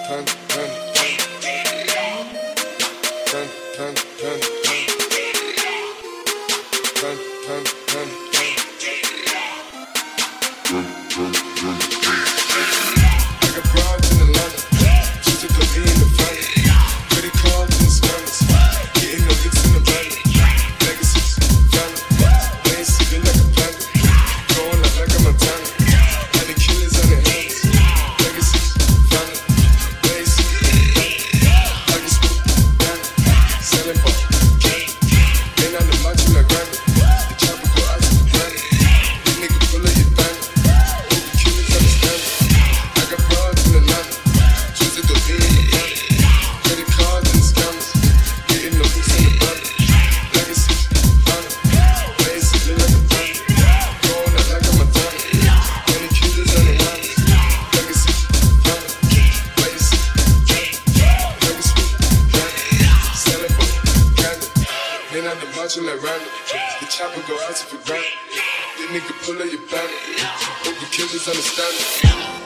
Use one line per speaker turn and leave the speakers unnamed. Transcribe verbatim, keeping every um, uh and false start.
Like random. The chopper go out if you grab it. The nigga pull up your banner. Hope the killers understand it.